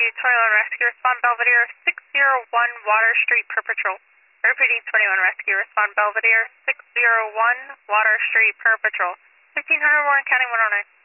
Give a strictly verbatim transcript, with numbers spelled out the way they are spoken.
to twenty-one Rescue, respond Belvedere six zero one Water Street per patrol. Repeating twenty-one Rescue, respond Belvedere six zero one Water Street per patrol. fifteen hundred Warren County one oh nine.